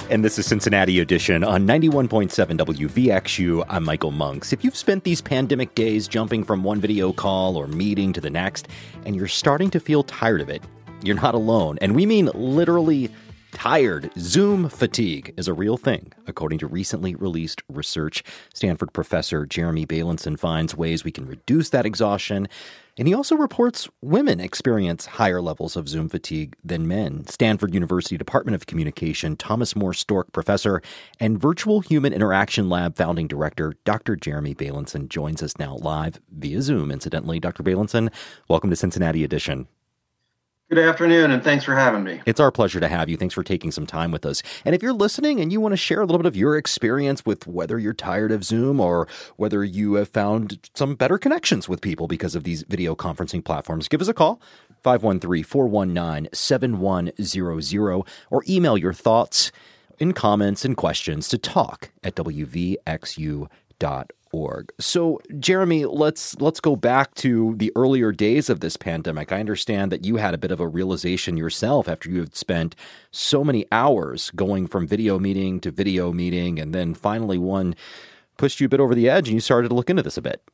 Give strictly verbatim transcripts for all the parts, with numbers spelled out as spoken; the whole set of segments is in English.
And this is Cincinnati Edition on ninety-one point seven W V X U. I'm Michael Monks. If you've spent these pandemic days jumping from one video call or meeting to the next, and you're starting to feel tired of it, you're not alone. And we mean literally tired. Zoom fatigue is a real thing, according to recently released research. Stanford professor Jeremy Bailenson finds ways we can reduce that exhaustion. And he also reports women experience higher levels of Zoom fatigue than men. Stanford University Department of Communication, Thomas More Stork professor and Virtual Human Interaction Lab founding director, Doctor Jeremy Bailenson, joins us now live via Zoom, incidentally. Doctor Bailenson, welcome to Cincinnati Edition. Good afternoon, and thanks for having me. It's our pleasure to have you. Thanks for taking some time with us. And if you're listening and you want to share a little bit of your experience with whether you're tired of Zoom or whether you have found some better connections with people because of these video conferencing platforms, give us a call, five one three, four one nine, seven one zero zero, or email your thoughts and comments and questions to talk at w v x u dot org. So, Jeremy, let's let's go back to the earlier days of this pandemic. I understand that you had a bit of a realization yourself after you had spent so many hours going from video meeting to video meeting, and then finally one pushed you a bit over the edge and you started to look into this a bit.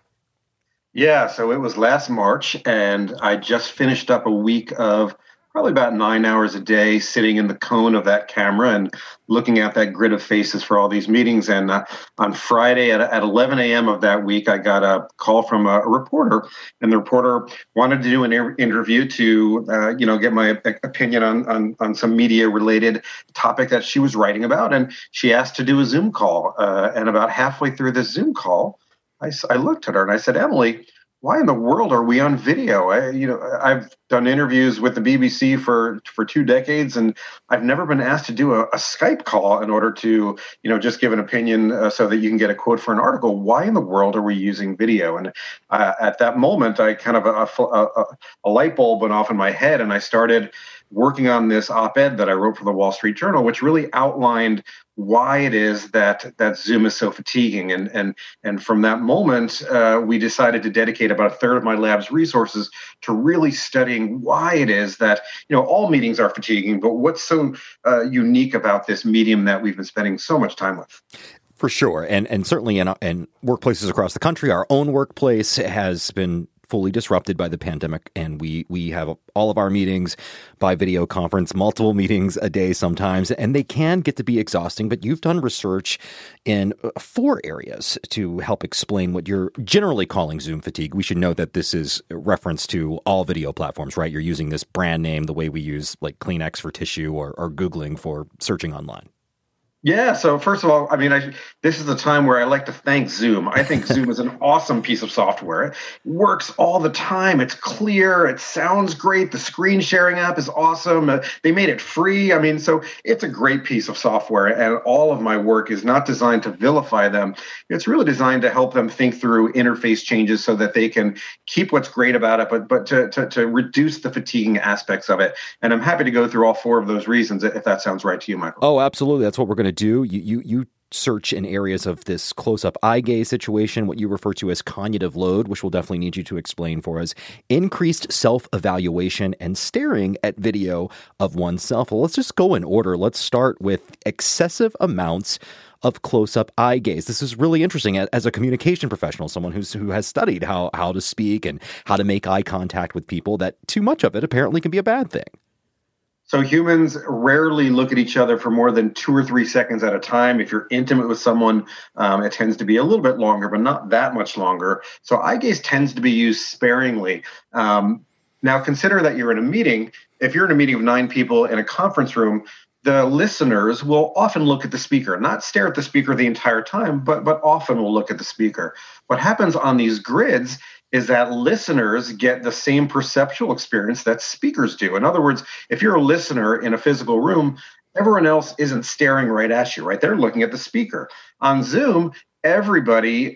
Yeah, so it was last March, and I just finished up a week of probably about nine hours a day sitting in the cone of that camera and looking at that grid of faces for all these meetings. And uh, on Friday at, at eleven a.m. of that week, I got a call from a, a reporter, and the reporter wanted to do an er- interview to, uh, you know, get my opinion on, on, on some media-related topic that she was writing about. And she asked to do a Zoom call. Uh, and about halfway through this Zoom call, I, I looked at her and I said, Emily, why in the world are we on video? I, you know, I've done interviews with the B B C for, for two decades, and I've never been asked to do a, a Skype call in order to, you know, just give an opinion uh, so that you can get a quote for an article. Why in the world are we using video? And uh, at that moment, I kind of a, a, a light bulb went off in my head, and I started working on this op-ed that I wrote for the Wall Street Journal, which really outlined why it is that that Zoom is so fatiguing. And and and from that moment, uh, we decided to dedicate about a third of my lab's resources to really studying why it is that, you know, all meetings are fatiguing, but what's so uh, unique about this medium that we've been spending so much time with. For sure. And and certainly in, in workplaces across the country, our own workplace has been fully disrupted by the pandemic, and we we have all of our meetings by video conference, multiple meetings a day sometimes, and they can get to be exhausting. But you've done research in four areas to help explain what you're generally calling Zoom fatigue. We should note that this is a reference to all video platforms, right? You're using this brand name the way we use like Kleenex for tissue or, or Googling for searching online. Yeah. So first of all, I mean, I, this is the time where I like to thank Zoom. I think Zoom is an awesome piece of software. It works all the time. It's clear. It sounds great. The screen sharing app is awesome. Uh, they made it free. I mean, so it's a great piece of software. And all of my work is not designed to vilify them. It's really designed to help them think through interface changes so that they can keep what's great about it, but but to, to, to reduce the fatiguing aspects of it. And I'm happy to go through all four of those reasons, if that sounds right to you, Michael. Oh, absolutely. That's what we're going to do. You, you, you search in areas of this close-up eye gaze situation, what you refer to as cognitive load, which we'll definitely need you to explain for us, increased self-evaluation, and staring at video of oneself. Well, let's just go in order. Let's start with excessive amounts of close-up eye gaze. This is really interesting as a communication professional, someone who's who has studied how how to speak and how to make eye contact with people, that too much of it apparently can be a bad thing. So humans rarely look at each other for more than two or three seconds at a time. If you're intimate with someone, um, it tends to be a little bit longer, but not that much longer. So eye gaze tends to be used sparingly. Um, now, consider that you're in a meeting. If you're in a meeting of nine people in a conference room, the listeners will often look at the speaker, not stare at the speaker the entire time, but but often will look at the speaker. What happens on these grids is that listeners get the same perceptual experience that speakers do. In other words, if you're a listener in a physical room, everyone else isn't staring right at you, right? They're looking at the speaker. On Zoom, everybody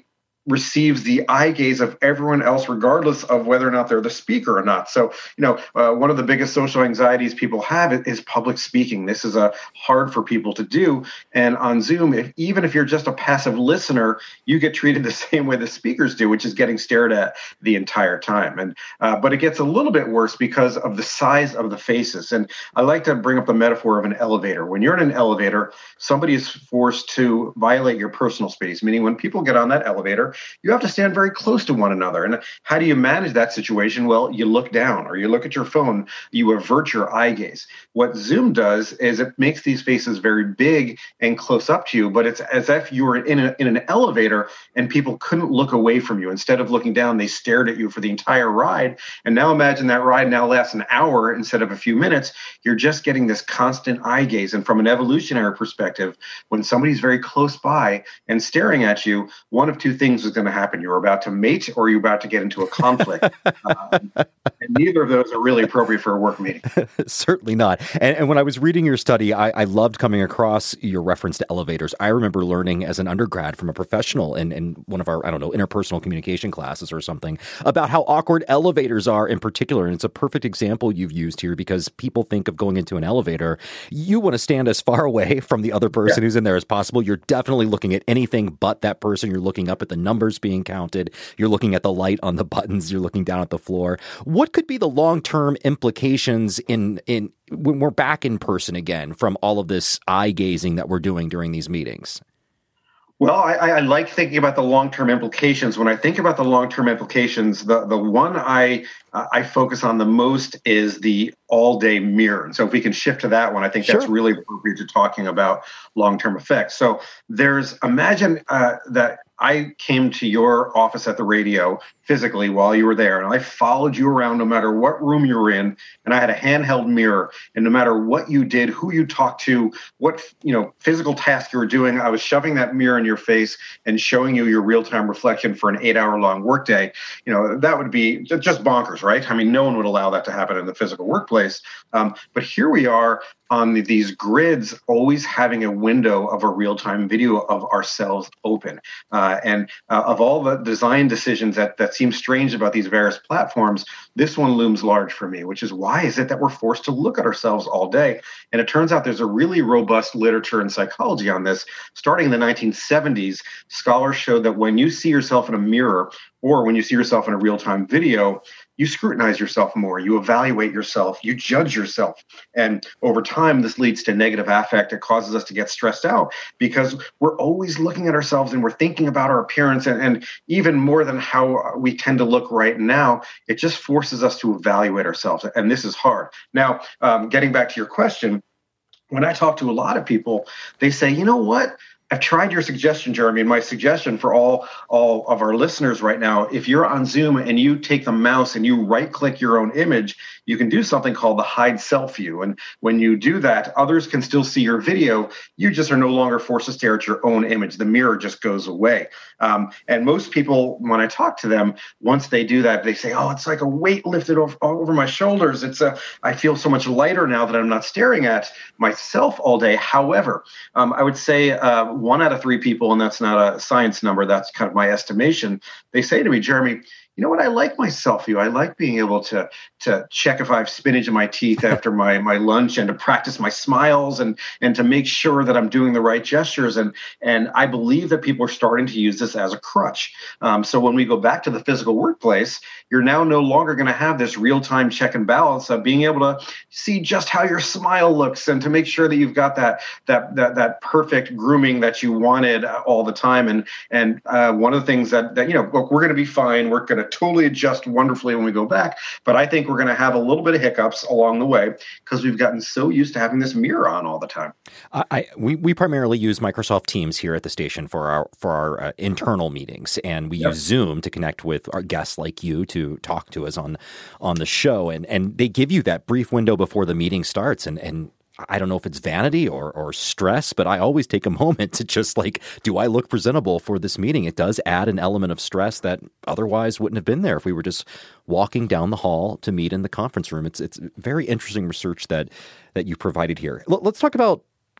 receives the eye gaze of everyone else, regardless of whether or not they're the speaker or not. So, you know, uh, one of the biggest social anxieties people have is public speaking. This is a hard for people to do. And on Zoom, if, even if you're just a passive listener, you get treated the same way the speakers do, which is getting stared at the entire time. And uh, but it gets a little bit worse because of the size of the faces. And I like to bring up the metaphor of an elevator. When you're in an elevator, somebody is forced to violate your personal space, meaning when people get on that elevator, you have to stand very close to one another. And how do you manage that situation? Well, you look down or you look at your phone, you avert your eye gaze. What Zoom does is it makes these faces very big and close up to you, but it's as if you were in, a, in an elevator and people couldn't look away from you. Instead of looking down, they stared at you for the entire ride. And now imagine that ride now lasts an hour instead of a few minutes. You're just getting this constant eye gaze. And from an evolutionary perspective, when somebody's very close by and staring at you, one of two things is going to happen. You're about to mate or you're about to get into a conflict. um, and neither of those are really appropriate for a work meeting. Certainly not. And, and when I was reading your study, I, I loved coming across your reference to elevators. I remember learning as an undergrad from a professional in, in one of our, I don't know, interpersonal communication classes or something about how awkward elevators are in particular. And it's a perfect example you've used here because people think of going into an elevator. You want to stand as far away from the other person yeah. who's in there as possible. You're definitely looking at anything but that person. You're looking up at the numbers being counted. You're looking at the light on the buttons. You're looking down at the floor. What could be the long-term implications in, in when we're back in person again from all of this eye gazing that we're doing during these meetings? Well, I, I like thinking about the long-term implications. When I think about the long-term implications, the, the one I uh, I focus on the most is the all-day mirror. And so if we can shift to that one, I think Sure. that's really appropriate to talking about long-term effects. So there's, imagine uh, that I came to your office at the radio physically while you were there, and I followed you around no matter what room you were in, and I had a handheld mirror, and no matter what you did, who you talked to, what you know physical task you were doing, I was shoving that mirror in your face and showing you your real-time reflection for an eight-hour-long workday. You know, that would be just bonkers, right? I mean, no one would allow that to happen in the physical workplace. Um, but here we are on these grids, always having a window of a real-time video of ourselves open. Uh, and uh, of all the design decisions that, that seem strange about these various platforms, this one looms large for me, which is why is it that we're forced to look at ourselves all day? And it turns out there's a really robust literature and psychology on this. Starting in the nineteen seventies, scholars showed that when you see yourself in a mirror or when you see yourself in a real-time video, you scrutinize yourself more, you evaluate yourself, you judge yourself. And over time, this leads to negative affect. It causes us to get stressed out because we're always looking at ourselves and we're thinking about our appearance. And, and even more than how we tend to look right now, it just forces us to evaluate ourselves. And this is hard. Now, um, getting back to your question, when I talk to a lot of people, they say, you know what? I've tried your suggestion, Jeremy, and my suggestion for all, all of our listeners right now, if you're on Zoom and you take the mouse and you right-click your own image, you can do something called the hide self view. And when you do that, others can still see your video. You just are no longer forced to stare at your own image. The mirror just goes away. Um, and most people, when I talk to them, once they do that, they say, oh, it's like a weight lifted over, over my shoulders. It's a, I feel so much lighter now that I'm not staring at myself all day. However, um, I would say, uh, one out of three people, and that's not a science number, that's kind of my estimation, they say to me, Jeremy, you know what, I like my self view. I like being able to to check if I have spinach in my teeth after my, my lunch and to practice my smiles and and to make sure that I'm doing the right gestures. And and I believe that people are starting to use this as a crutch. Um, so when we go back to the physical workplace, you're now no longer going to have this real-time check and balance of being able to see just how your smile looks and to make sure that you've got that that that that perfect grooming that you wanted all the time. And and uh, one of the things that, that you know, look, we're going to be fine. We're going to totally adjust wonderfully when we go back. But I think we're going to have a little bit of hiccups along the way because we've gotten so used to having this mirror on all the time. I, I we, we primarily use Microsoft Teams here at the station for our for our uh, internal meetings, and we yep. use Zoom to connect with our guests like you to talk to us on on the show. And and they give you that brief window before the meeting starts, and and. I don't know if it's vanity or, or stress, but I always take a moment to just like, do I look presentable for this meeting? It does add an element of stress that otherwise wouldn't have been there if we were just walking down the hall to meet in the conference room. It's it's very interesting research that that you provided here. L- let's talk about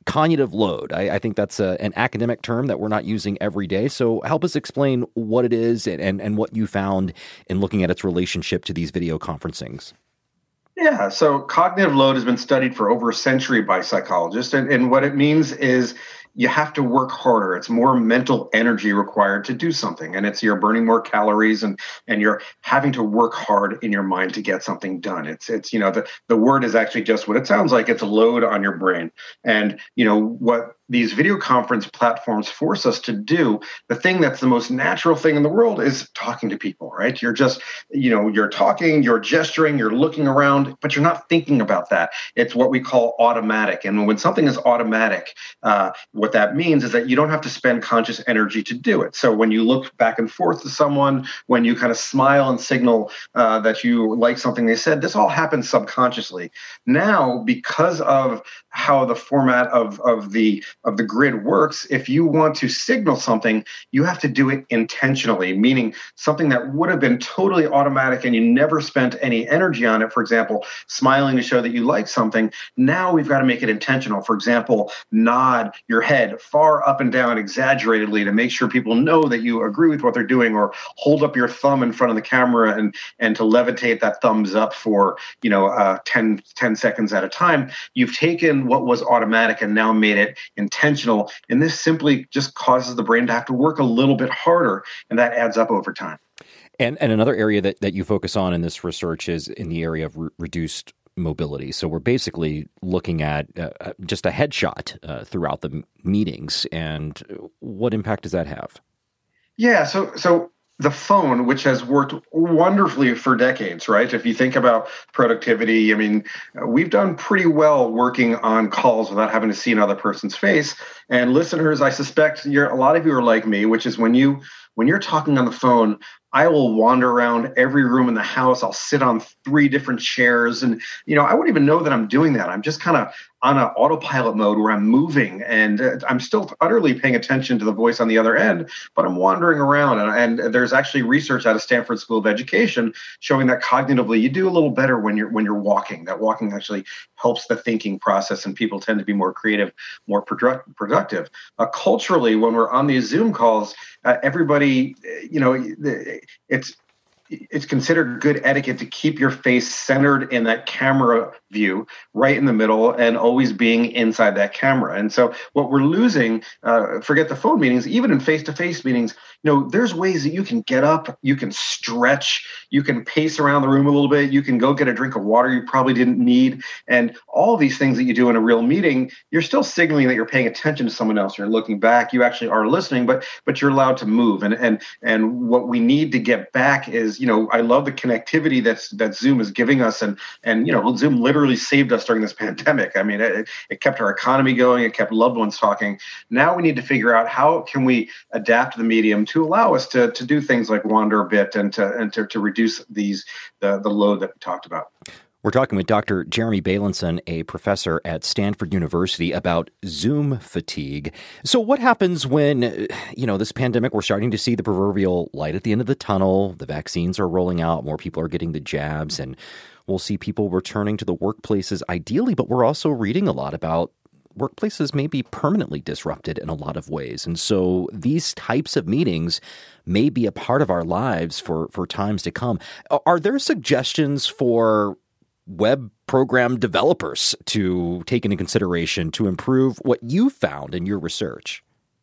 cognitive load. I, I think that's a, an academic term that we're not using every day. So help us explain what it is and, and, and what you found in looking at its relationship to these video conferencings. Yeah, so cognitive load has been studied for over a century by psychologists. And, and what it means is you have to work harder. It's more mental energy required to do something. And it's you're burning more calories and and you're having to work hard in your mind to get something done. It's, it's you know, the, the word is actually just what it sounds like. It's a load on your brain. And, you know, what these video conference platforms force us to do, the thing that's the most natural thing in the world is talking to people, right? You're just, you know, you're talking, you're gesturing, you're looking around, but you're not thinking about that. It's what we call automatic. And when something is automatic, uh, what that means is that you don't have to spend conscious energy to do it. So when you look back and forth to someone, when you kind of smile and signal uh, that you like something they said, this all happens subconsciously. Now, because of how the format of, of the of the grid works, if you want to signal something, you have to do it intentionally, meaning something that would have been totally automatic and you never spent any energy on it, for example, smiling to show that you like something. Now we've got to make it intentional. For example, nod your head far up and down exaggeratedly to make sure people know that you agree with what they're doing, or hold up your thumb in front of the camera and, and to levitate that thumbs up for, you know, uh, ten, ten seconds at a time. You've taken what was automatic and now made it intentional. And this simply just causes the brain to have to work a little bit harder, and that adds up over time. And and another area that, that you focus on in this research is in the area of re- reduced mobility. So we're basically looking at uh, just a headshot uh, throughout the m- meetings. And what impact does that have? Yeah, so so the phone, which has worked wonderfully for decades, right? If you think about productivity, I mean, we've done pretty well working on calls without having to see another person's face. And listeners, I suspect you're a lot of you are like me, which is when you when you're talking on the phone, I will wander around every room in the house. I'll sit on three different chairs, and you know, I wouldn't even know that I'm doing that. I'm just kind of on an autopilot mode where I'm moving, and uh, I'm still utterly paying attention to the voice on the other end, but I'm wandering around. And, and there's actually research out of Stanford School of Education showing that cognitively you do a little better when you're when you're walking. That walking actually helps the thinking process, and people tend to be more creative, more produ- productive. Uh, culturally, when we're on these Zoom calls, uh, everybody, you know, it's it's considered good etiquette to keep your face centered in that camera view, right in the middle, and always being inside that camera. And so what we're losing, uh, forget the phone meetings, even in face-to-face meetings, you know, there's ways that you can get up, you can stretch, you can pace around the room a little bit, you can go get a drink of water you probably didn't need. And all these things that you do in a real meeting, you're still signaling that you're paying attention to someone else. You're looking back, you actually are listening, but but you're allowed to move. And and and what we need to get back is, you know, I love the connectivity that's that Zoom is giving us, and and you know, Zoom literally saved us during this pandemic. I mean, it, it kept our economy going, it kept loved ones talking. Now we need to figure out how can we adapt the medium to allow us to to do things like wander a bit and to and to, to reduce these the the load that we talked about. We're talking with Doctor Jeremy Bailenson, a professor at Stanford University, about Zoom fatigue. So what happens when, you know, this pandemic, we're starting to see the proverbial light at the end of the tunnel, the vaccines are rolling out, more people are getting the jabs, and we'll see people returning to the workplaces ideally, but we're also reading a lot about workplaces may be permanently disrupted in a lot of ways. And so these types of meetings may be a part of our lives for, for times to come. Are there suggestions for web program developers to take into consideration to improve what you found in your research?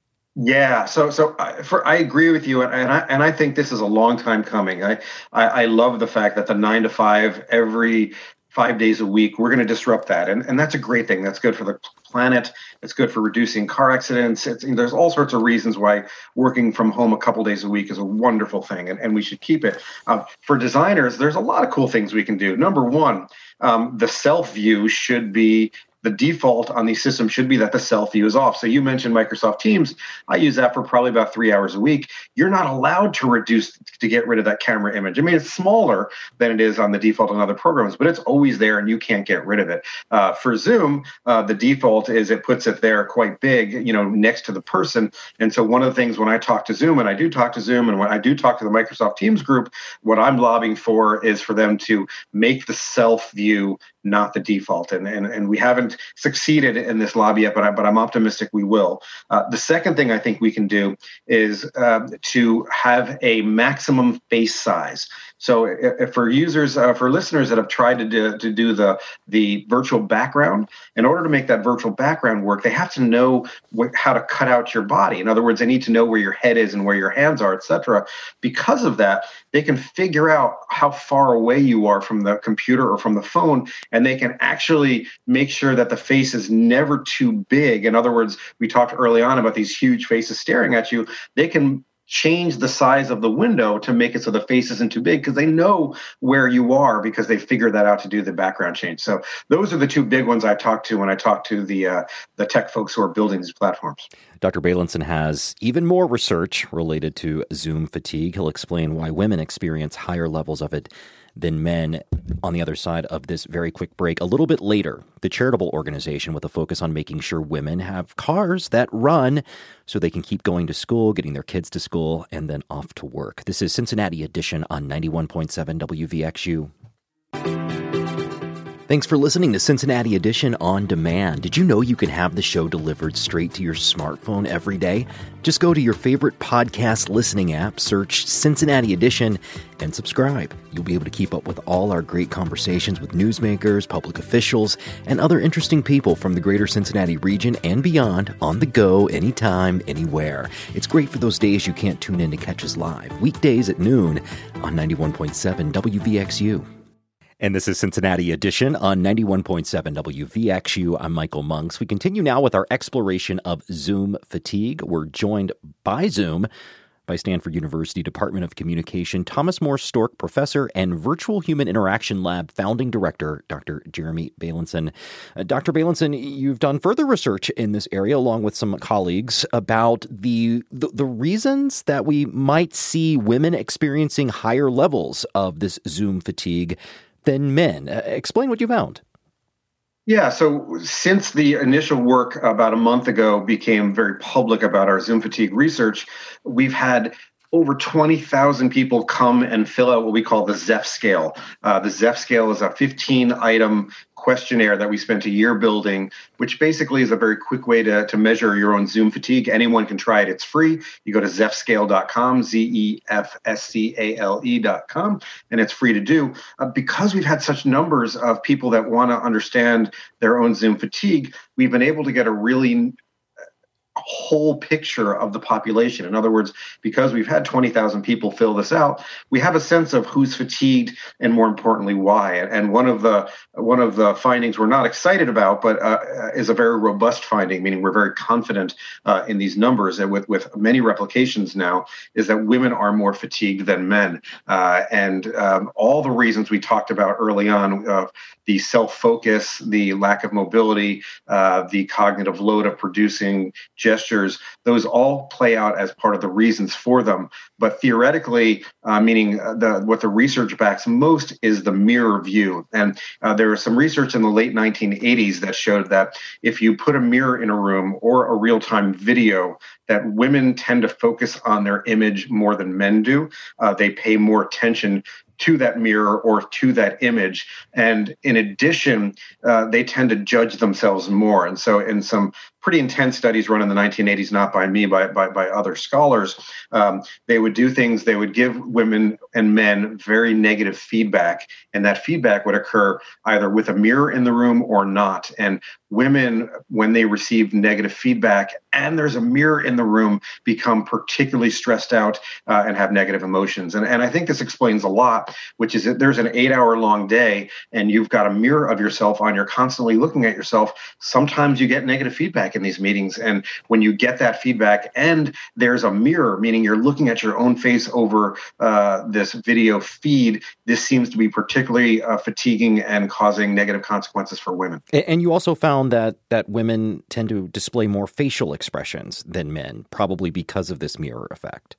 Yeah, so so I, for, I agree with you, and, and I and I think this is a long time coming. I, I I love the fact that the nine to five every five days a week, we're going to disrupt that, and and that's a great thing. That's good for the planet. It's good for reducing car accidents. It's, there's all sorts of reasons why working from home a couple days a week is a wonderful thing, and, and we should keep it. Uh, for designers, there's a lot of cool things we can do. Number one, um, the self view should be the default on these systems should be that the self view is off. So you mentioned Microsoft Teams. I use that for probably about three hours a week. You're not allowed to reduce to get rid of that camera image. I mean, it's smaller than it is on the default on other programs, but it's always there and you can't get rid of it. Uh, for Zoom, uh, the default is it puts it there quite big, you know, next to the person. And so one of the things when I talk to Zoom, and I do talk to Zoom, and when I do talk to the Microsoft Teams group, what I'm lobbying for is for them to make the self view not the default. And and, and we haven't succeeded in this lobby yet, but, I, but I'm optimistic we will. Uh, the second thing I think we can do is um, to have a maximum face size. So if for users, uh, for listeners that have tried to do, to do the, the virtual background, in order to make that virtual background work, they have to know wh- how to cut out your body. In other words, they need to know where your head is and where your hands are, et cetera. Because of that, they can figure out how far away you are from the computer or from the phone, and they can actually make sure that the face is never too big. In other words, we talked early on about these huge faces staring at you. They can change the size of the window to make it so the face isn't too big, because they know where you are, because they figured that out to do the background change. So those are the two big ones I talk to when I talk to the uh, the tech folks who are building these platforms. Doctor Beilenson has even more research related to Zoom fatigue. He'll explain why women experience higher levels of it than men on the other side of this very quick break. A little bit later, the charitable organization with a focus on making sure women have cars that run so they can keep going to school, getting their kids to school, and then off to work. This is Cincinnati Edition on ninety-one point seven W V X U. Thanks for listening to Cincinnati Edition On Demand. Did you know you can have the show delivered straight to your smartphone every day? Just go to your favorite podcast listening app, search Cincinnati Edition, and subscribe. You'll be able to keep up with all our great conversations with newsmakers, public officials, and other interesting people from the greater Cincinnati region and beyond, on the go, anytime, anywhere. It's great for those days you can't tune in to catch us live, weekdays at noon on ninety-one point seven W V X U. And this is Cincinnati Edition on ninety-one point seven W V X U. I'm Michael Monks. We continue now with our exploration of Zoom fatigue. We're joined by Zoom by Stanford University Department of Communication, Thomas More Stork Professor and Virtual Human Interaction Lab Founding Director, Doctor Jeremy Beilenson. Uh, Doctor Beilenson, you've done further research in this area along with some colleagues about the, the the reasons that we might see women experiencing higher levels of this Zoom fatigue than men. Uh, explain what you found. Yeah, so since the initial work about a month ago became very public about our Zoom fatigue research, we've had over twenty thousand people come and fill out what we call the Zeph scale. Uh, the Zeph scale is a fifteen item questionnaire that we spent a year building, which basically is a very quick way to, to measure your own Zoom fatigue. Anyone can try it. It's free. You go to zeph scale dot com, Z E F S C A L E dot com, and it's free to do. Uh, because we've had such numbers of people that want to understand their own Zoom fatigue, we've been able to get a really whole picture of the population. In other words, because we've had twenty thousand people fill this out, we have a sense of who's fatigued and, more importantly, why. And one of the one of the findings we're not excited about, but uh, is a very robust finding, meaning we're very confident uh, in these numbers, and with, with many replications now, is that women are more fatigued than men. Uh, and um, all the reasons we talked about early on, uh, the self-focus, the lack of mobility, uh, the cognitive load of producing gestures, those all play out as part of the reasons for them. But theoretically, uh, meaning the, what the research backs most is the mirror view. And uh, there was some research in the late nineteen eighties that showed that if you put a mirror in a room or a real-time video, that women tend to focus on their image more than men do. Uh, they pay more attention to that mirror or to that image. And in addition, uh, they tend to judge themselves more. And so in some pretty intense studies run in the nineteen eighties, not by me, by, by, by other scholars, um, they would do things, they would give women and men very negative feedback. And that feedback would occur either with a mirror in the room or not. And women, when they receive negative feedback and there's a mirror in the room, become particularly stressed out uh, and have negative emotions. And, and I think this explains a lot, which is that there's an eight hour long day and you've got a mirror of yourself on, you're constantly looking at yourself. Sometimes you get negative feedback in these meetings. And when you get that feedback and there's a mirror, meaning you're looking at your own face over uh, this video feed, this seems to be particularly uh, fatiguing and causing negative consequences for women. And you also found that that women tend to display more facial expressions than men, probably because of this mirror effect.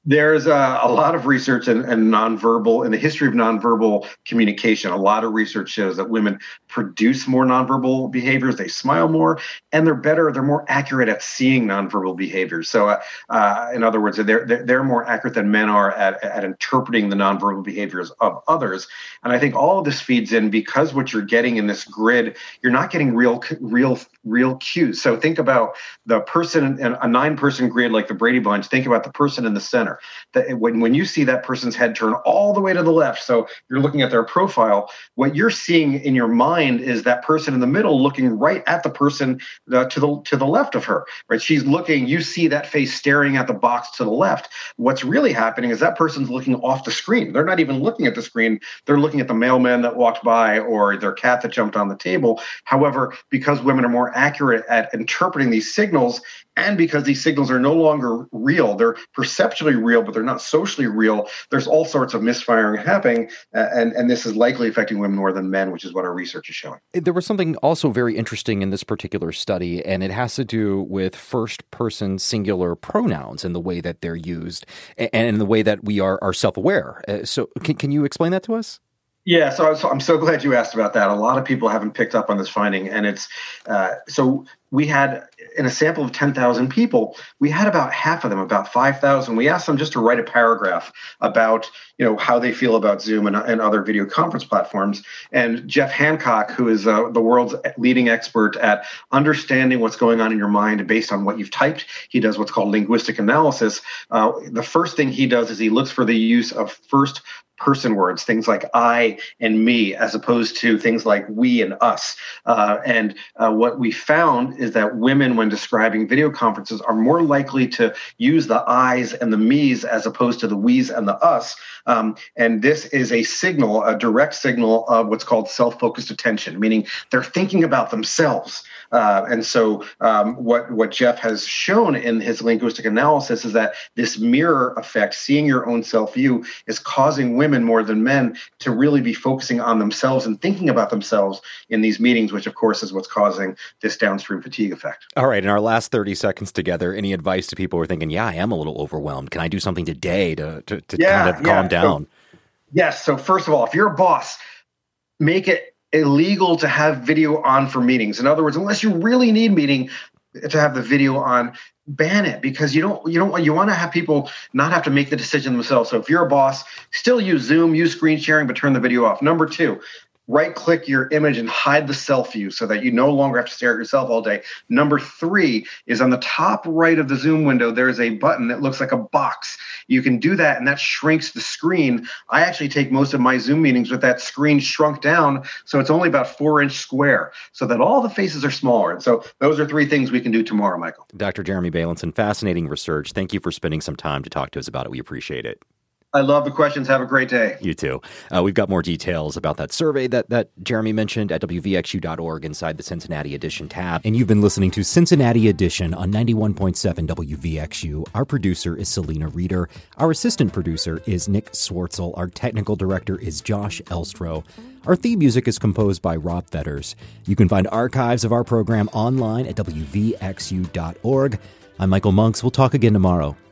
There's a, a lot of research in, in nonverbal, in the history of nonverbal communication. A lot of research shows that women produce more nonverbal behaviors. They smile more, and they're better. They're more accurate at seeing nonverbal behaviors. So, uh, uh, in other words, they're, they're they're more accurate than men are at at interpreting the nonverbal behaviors of others. And I think all of this feeds in because what you're getting in this grid, you're not getting real real real cues. So think about the person in a nine-person grid like the Brady Bunch. Think about the person in the center. That when, when you see that person's head turn all the way to the left, so you're looking at their profile, what you're seeing in your mind is that person in the middle looking right at the person uh, to the to the left of her. Right? She's looking, you see that face staring at the box to the left. What's really happening is that person's looking off the screen. They're not even looking at the screen. They're looking at the mailman that walked by or their cat that jumped on the table. However, because women are more accurate at interpreting these signals, and because these signals are no longer real, they're perceptually real, but they're not socially real, there's all sorts of misfiring happening, uh, and, and this is likely affecting women more than men, which is what our research is showing. There was something also very interesting in this particular study, and it has to do with first-person singular pronouns and the way that they're used, and, and the way that we are, are self-aware. Uh, so can, can you explain that to us? Yeah, so, so I'm so glad you asked about that. A lot of people haven't picked up on this finding, and it's uh, so we had in a sample of ten thousand people, we had about half of them, about five thousand. We asked them just to write a paragraph about, you know, how they feel about Zoom and, and other video conference platforms. And Jeff Hancock, who is uh, the world's leading expert at understanding what's going on in your mind based on what you've typed, he does what's called linguistic analysis. Uh, the first thing he does is he looks for the use of first person words, things like I and me, as opposed to things like we and us. Uh, and uh, what we found is that women, when describing video conferences, are more likely to use the I's and the me's as opposed to the we's and the us. Um, and this is a signal, a direct signal of what's called self-focused attention, meaning they're thinking about themselves. Uh, and so um, what, what Jeff has shown in his linguistic analysis is that this mirror effect, seeing your own self-view, is causing women more than men to really be focusing on themselves and thinking about themselves in these meetings, which, of course, is what's causing this downstream fatigue effect. All right. In our last thirty seconds together, any advice to people who are thinking, yeah, I am a little overwhelmed. Can I do something today to, to, to yeah, kind of yeah. calm down? So, yes. So first of all, if you're a boss, make it illegal to have video on for meetings. In other words, unless you really need meeting to have the video on, ban it, because you don't you don't you want to have people not have to make the decision themselves. So if you're a boss, still use Zoom, use screen sharing, but turn the video off. Number two, right-click your image and hide the self-view so that you no longer have to stare at yourself all day. Number three is on the top right of the Zoom window, there is a button that looks like a box. You can do that, and that shrinks the screen. I actually take most of my Zoom meetings with that screen shrunk down, so it's only about four-inch square, so that all the faces are smaller. And so those are three things we can do tomorrow, Michael. Doctor Jeremy Bailenson, fascinating research. Thank you for spending some time to talk to us about it. We appreciate it. I love the questions. Have a great day. You too. Uh, we've got more details about that survey that, that Jeremy mentioned at W V X U dot org inside the Cincinnati Edition tab. And you've been listening to Cincinnati Edition on ninety-one point seven W V X U. Our producer is Selena Reeder. Our assistant producer is Nick Swartzel. Our technical director is Josh Elstro. Our theme music is composed by Rob Fetters. You can find archives of our program online at W V X U dot org. I'm Michael Monks. We'll talk again tomorrow.